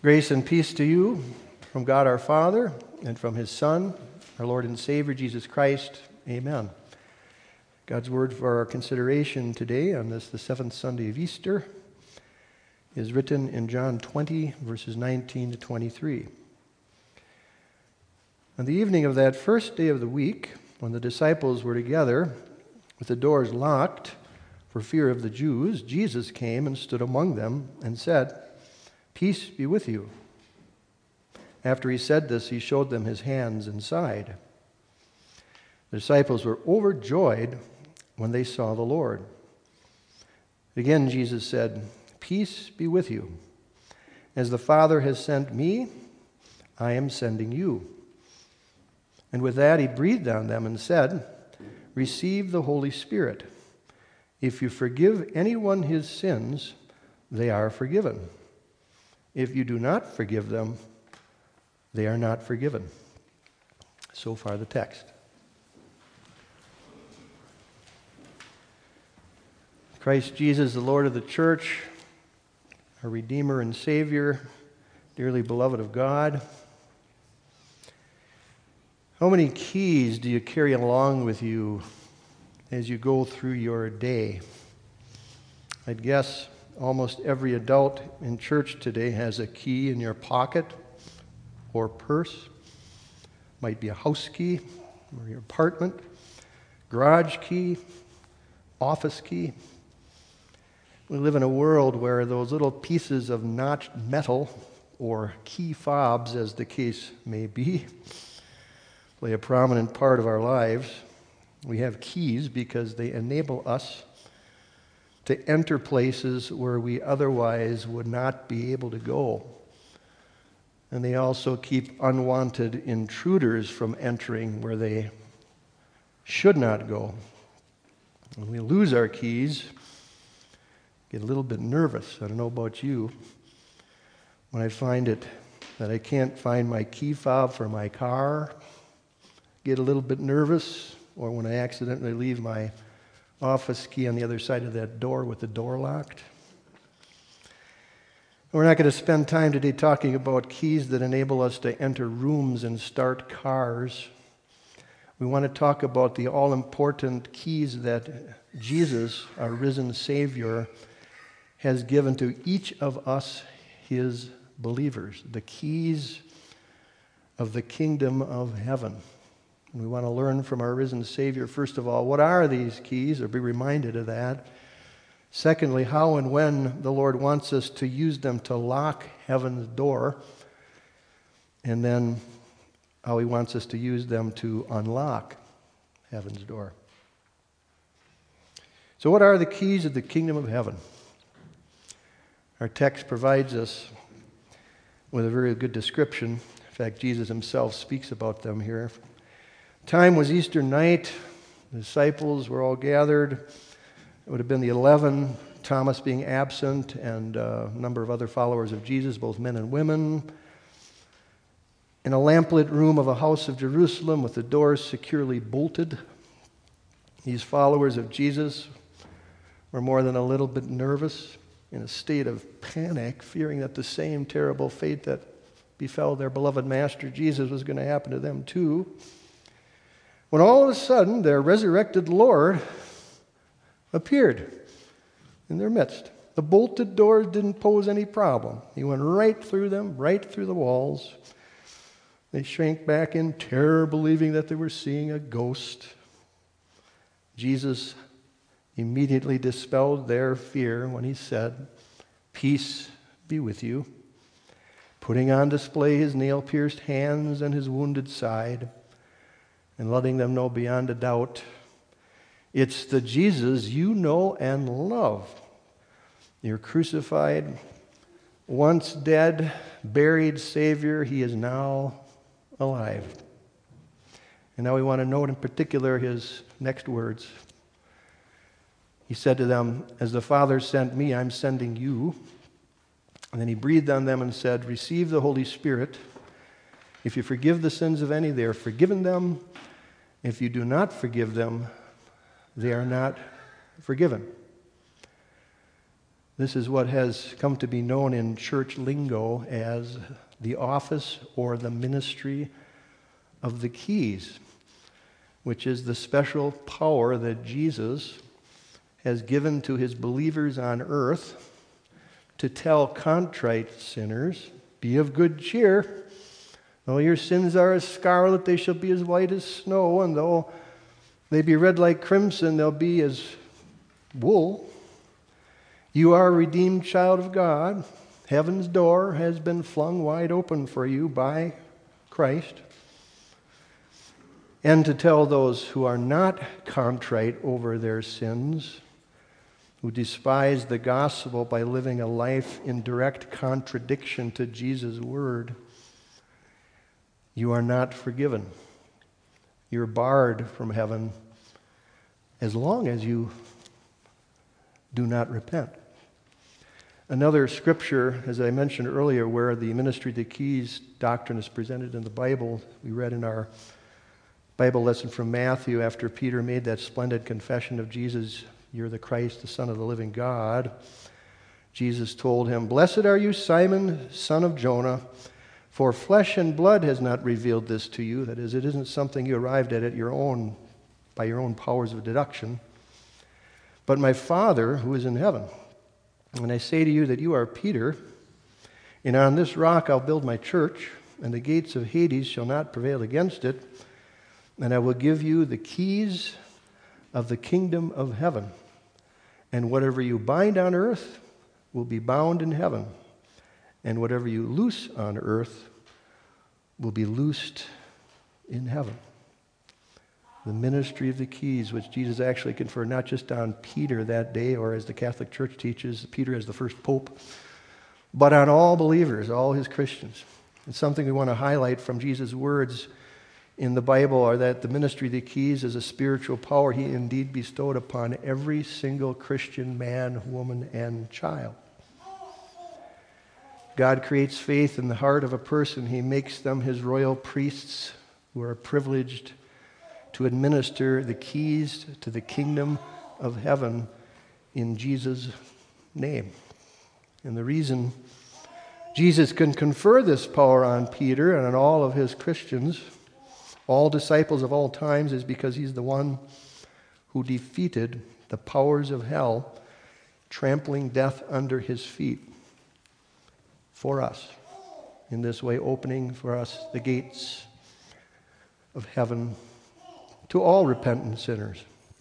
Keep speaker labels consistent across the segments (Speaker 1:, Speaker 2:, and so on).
Speaker 1: Grace and peace to you from God our Father and from His Son, our Lord and Savior, Jesus Christ. Amen. God's word for our consideration today on the seventh Sunday of Easter is written in John 20, verses 19 to 23. On the evening of that first day of the week, when the disciples were together with the doors locked for fear of the Jews, Jesus came and stood among them and said, "Peace be with you." After he said this, he showed them his hands and side. The disciples were overjoyed when they saw the Lord. Again, Jesus said, "Peace be with you. As the Father has sent me, I am sending you." And with that, he breathed on them and said, "Receive the Holy Spirit. If you forgive anyone his sins, they are forgiven. If you do not forgive them, they are not forgiven." So far the text. Christ Jesus, the Lord of the church, our Redeemer and Savior, dearly beloved of God. How many keys do you carry along with you as you go through your day? I'd guess almost every adult in church today has a key in your pocket or purse. Might be a house key or your apartment, garage key, office key. We live in a world where those little pieces of notched metal, or key fobs as the case may be, play a prominent part of our lives. We have keys because they enable us to enter places where we otherwise would not be able to go. And they also keep unwanted intruders from entering where they should not go. When we lose our keys, get a little bit nervous. I don't know about you. When I find it that I can't find my key fob for my car, get a little bit nervous. Or when I accidentally leave my office key on the other side of that door with the door locked. We're not going to spend time today talking about keys that enable us to enter rooms and start cars. We want to talk about the all-important keys that Jesus, our risen Savior, has given to each of us, His believers. The keys of the kingdom of heaven. We want to learn from our risen Savior, first of all, what are these keys, or be reminded of that. Secondly, how and when the Lord wants us to use them to lock heaven's door. And then how He wants us to use them to unlock heaven's door. So what are the keys of the kingdom of heaven? Our text provides us with a very good description. In fact, Jesus Himself speaks about them here. Time was Easter night. The disciples were all gathered. It would have been the 11, Thomas being absent, and a number of other followers of Jesus, both men and women, in a lamplit room of a house of Jerusalem with the doors securely bolted. These followers of Jesus were more than a little bit nervous, in a state of panic, fearing that the same terrible fate that befell their beloved Master Jesus was going to happen to them too. When all of a sudden their resurrected Lord appeared in their midst. The bolted doors didn't pose any problem. He went right through them, right through the walls. They shrank back in terror, believing that they were seeing a ghost. Jesus immediately dispelled their fear when He said, "Peace be with you," putting on display His nail-pierced hands and His wounded side, and letting them know beyond a doubt, it's the Jesus you know and love. Your crucified, once dead, buried Savior, He is now alive. And now we want to note in particular His next words. He said to them, "As the Father sent me, I'm sending you." And then He breathed on them and said, "Receive the Holy Spirit. If you forgive the sins of any, they are forgiven them. If you do not forgive them, they are not forgiven." This is what has come to be known in church lingo as the office or the ministry of the keys, which is the special power that Jesus has given to his believers on earth to tell contrite sinners, "Be of good cheer. Though your sins are as scarlet, they shall be as white as snow, and though they be red like crimson, they'll be as wool. You are a redeemed child of God. Heaven's door has been flung wide open for you by Christ." And to tell those who are not contrite over their sins, who despise the gospel by living a life in direct contradiction to Jesus' word, you are not forgiven. You're barred from heaven as long as you do not repent. Another scripture, as I mentioned earlier, where the ministry of the keys doctrine is presented in the Bible, we read in our Bible lesson from Matthew after Peter made that splendid confession of Jesus, "You're the Christ, the Son of the living God." Jesus told him, "Blessed are you, Simon, son of Jonah, for flesh and blood has not revealed this to you." That is, it isn't something you arrived at by your own powers of deduction. "But my Father who is in heaven. And I say to you that you are Peter, and on this rock I'll build my church, and the gates of Hades shall not prevail against it. And I will give you the keys of the kingdom of heaven. And whatever you bind on earth will be bound in heaven, and whatever you loose on earth will be loosed in heaven." The ministry of the keys, which Jesus actually conferred not just on Peter that day, or as the Catholic Church teaches, Peter as the first pope, but on all believers, all his Christians. It's something we want to highlight from Jesus' words in the Bible, are that the ministry of the keys is a spiritual power he indeed bestowed upon every single Christian man, woman, and child. God creates faith in the heart of a person. He makes them his royal priests who are privileged to administer the keys to the kingdom of heaven in Jesus' name. And the reason Jesus can confer this power on Peter and on all of his Christians, all disciples of all times, is because he's the one who defeated the powers of hell, trampling death under his feet for us. In this way, opening for us the gates of heaven to all repentant sinners.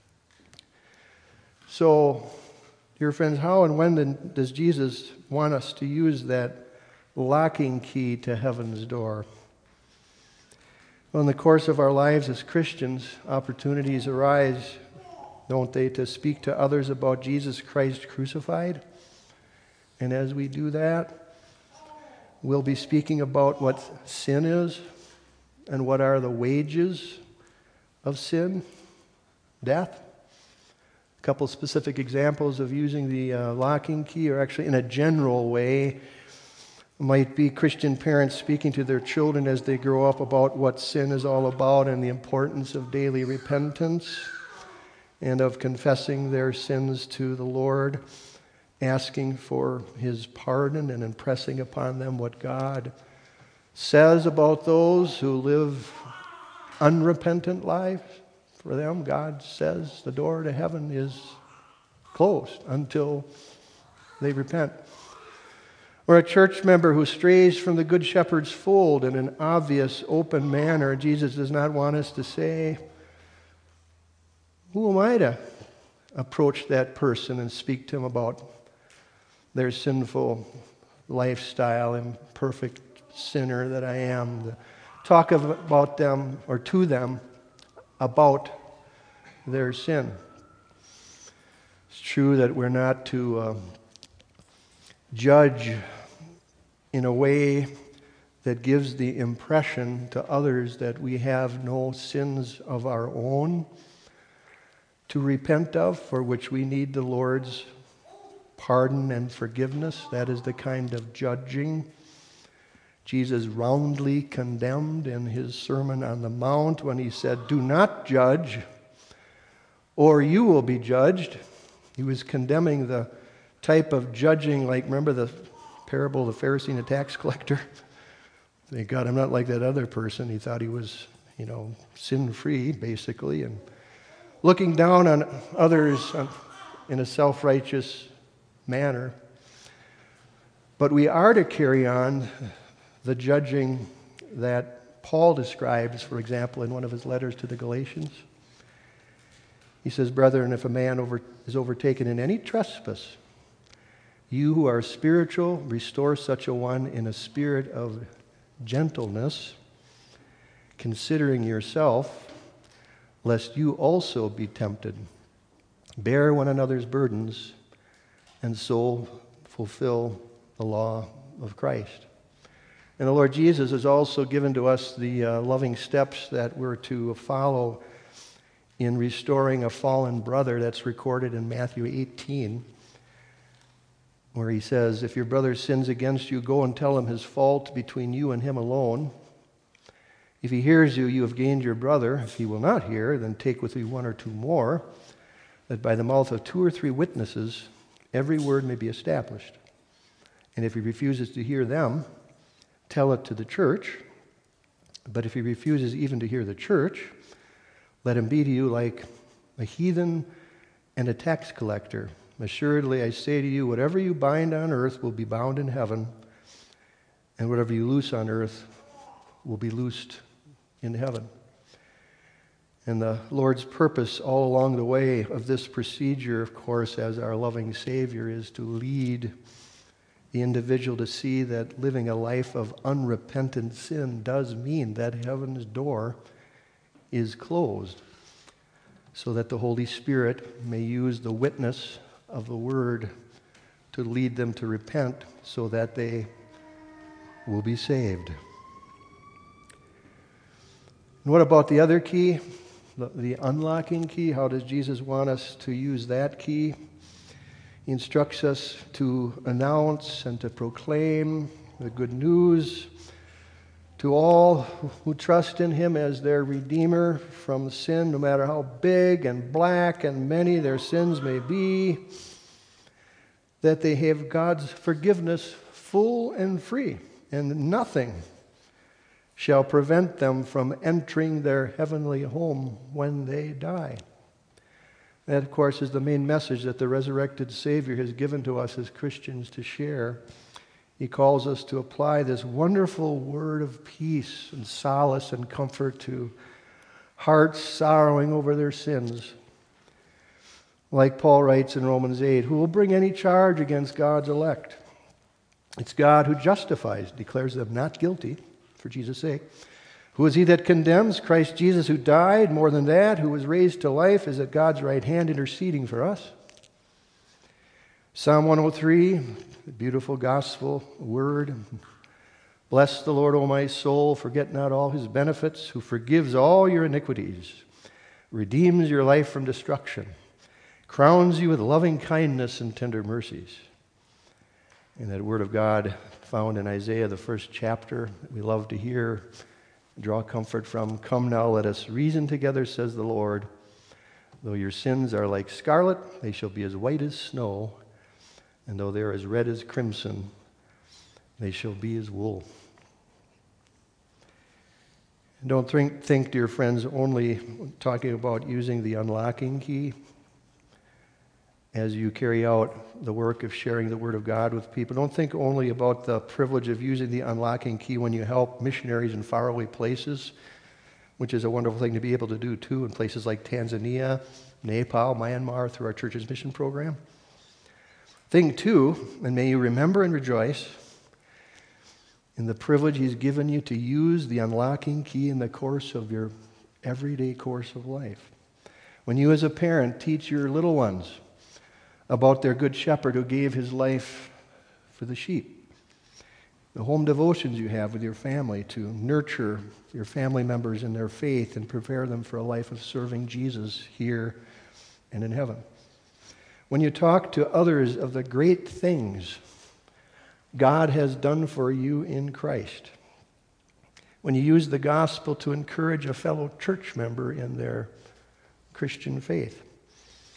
Speaker 1: So, dear friends, how and when does Jesus want us to use that locking key to heaven's door? Well, in the course of our lives as Christians, opportunities arise, don't they, to speak to others about Jesus Christ crucified? And as we do that, we'll be speaking about what sin is and what are the wages of sin, death. A couple specific examples of using the locking key, or actually in a general way, might be Christian parents speaking to their children as they grow up about what sin is all about and the importance of daily repentance and of confessing their sins to the Lord, asking for his pardon and impressing upon them what God says about those who live unrepentant lives. For them, God says the door to heaven is closed until they repent. Or a church member who strays from the Good Shepherd's fold in an obvious, open manner. Jesus does not want us to say, "Who am I to approach that person and speak to them about their sinful lifestyle, imperfect sinner that I am?" Talk about them or to them about their sin. It's true that we're not to judge in a way that gives the impression to others that we have no sins of our own to repent of, for which we need the Lord's pardon and forgiveness. That is the kind of judging Jesus roundly condemned in his Sermon on the Mount when he said, "Do not judge, or you will be judged." He was condemning the type of judging, like remember the parable of the Pharisee and the tax collector? Thank God I'm not like that other person. He thought he was, sin-free, basically, and looking down on others in a self-righteous manner. But we are to carry on the judging that Paul describes, for example, in one of his letters to the Galatians. He says, "Brethren, if a man is overtaken in any trespass, you who are spiritual, restore such a one in a spirit of gentleness, considering yourself, lest you also be tempted. Bear one another's burdens, and so fulfill the law of Christ." And the Lord Jesus has also given to us the loving steps that we're to follow in restoring a fallen brother. That's recorded in Matthew 18, where he says, "If your brother sins against you, go and tell him his fault between you and him alone. If he hears you, you have gained your brother. If he will not hear, then take with you one or two more, that by the mouth of 2 or 3 witnesses every word may be established. And if he refuses to hear them, tell it to the church. But if he refuses even to hear the church, let him be to you like a heathen and a tax collector. Assuredly, I say to you, whatever you bind on earth will be bound in heaven, and whatever you loose on earth will be loosed in heaven." And the Lord's purpose all along the way of this procedure, of course, as our loving Savior, is to lead the individual to see that living a life of unrepentant sin does mean that heaven's door is closed, so that the Holy Spirit may use the witness of the Word to lead them to repent so that they will be saved. And what about the other key, the unlocking key? How does Jesus want us to use that key? He instructs us to announce and to proclaim the good news to all who trust in Him as their Redeemer from sin, no matter how big and black and many their sins may be, that they have God's forgiveness full and free, and nothing shall prevent them from entering their heavenly home when they die. That, of course, is the main message that the resurrected Savior has given to us as Christians to share. He calls us to apply this wonderful word of peace and solace and comfort to hearts sorrowing over their sins. Like Paul writes in Romans 8, "Who will bring any charge against God's elect? It's God who justifies, declares them not guilty for Jesus' sake. Who is he that condemns? Christ Jesus, who died, more than that, who was raised to life, is at God's right hand interceding for us." Psalm 103, the beautiful gospel word. "Bless the Lord, O my soul, forget not all His benefits, who forgives all your iniquities, redeems your life from destruction, crowns you with loving kindness and tender mercies." And that word of God found in Isaiah, the 1st chapter, that we love to hear, draw comfort from. "Come now, let us reason together, says the Lord. Though your sins are like scarlet, they shall be as white as snow. And though they are as red as crimson, they shall be as wool." And don't think, dear friends, only talking about using the unlocking key as you carry out the work of sharing the Word of God with people. Don't think only about the privilege of using the unlocking key when you help missionaries in faraway places, which is a wonderful thing to be able to do too in places like Tanzania, Nepal, Myanmar, through our church's mission program. Think too, and may you remember and rejoice in the privilege He's given you to use the unlocking key in the course of your everyday course of life. When you as a parent teach your little ones about their good shepherd who gave his life for the sheep. The home devotions you have with your family to nurture your family members in their faith and prepare them for a life of serving Jesus here and in heaven. When you talk to others of the great things God has done for you in Christ. When you use the gospel to encourage a fellow church member in their Christian faith.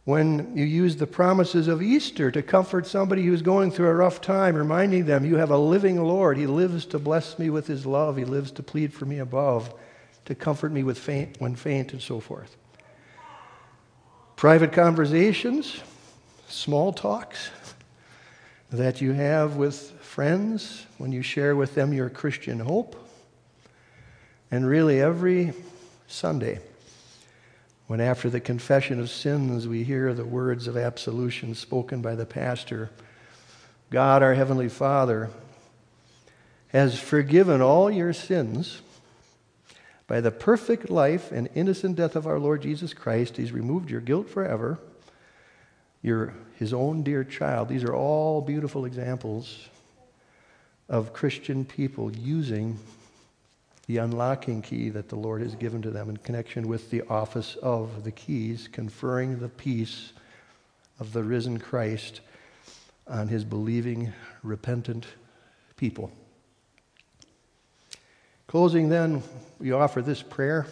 Speaker 1: When you use the promises of Easter to comfort somebody who's going through a rough time, reminding them you have a living Lord. He lives to bless me with his love. He lives to plead for me above, to comfort me when faint, and so forth. Private conversations, small talks that you have with friends when you share with them your Christian hope. And really every Sunday, when after the confession of sins we hear the words of absolution spoken by the pastor, God, our Heavenly Father, has forgiven all your sins by the perfect life and innocent death of our Lord Jesus Christ. He's removed your guilt forever. You're his own dear child. These are all beautiful examples of Christian people using the unlocking key that the Lord has given to them in connection with the office of the keys, conferring the peace of the risen Christ on his believing, repentant people. Closing then, we offer this prayer.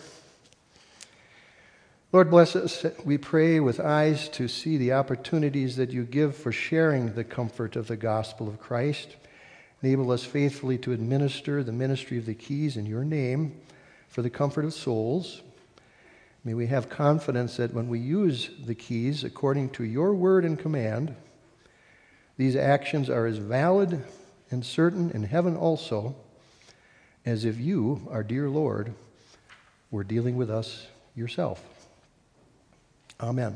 Speaker 1: Lord, bless us, we pray, with eyes to see the opportunities that you give for sharing the comfort of the gospel of Christ. Enable us faithfully to administer the ministry of the keys in your name for the comfort of souls. May we have confidence that when we use the keys according to your word and command, these actions are as valid and certain in heaven also as if you, our dear Lord, were dealing with us yourself. Amen.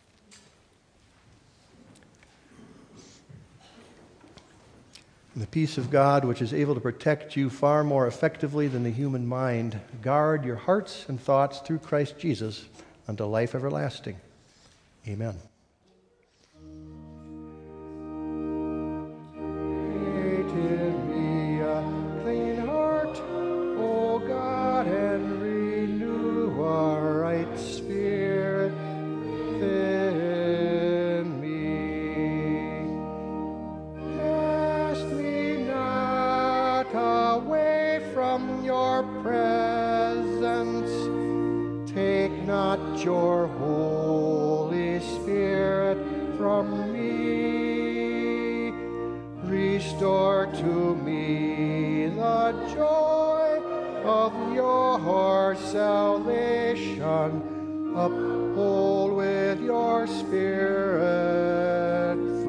Speaker 1: And the peace of God, which is able to protect you far more effectively than the human mind, guard your hearts and thoughts through Christ Jesus unto life everlasting. Amen. Create in me a clean heart, O God, and renew a right spirit within me. Cast me not away from your presence. Take not your Holy Spirit from me. Restore to me the joy of your salvation. Uphold with your Spirit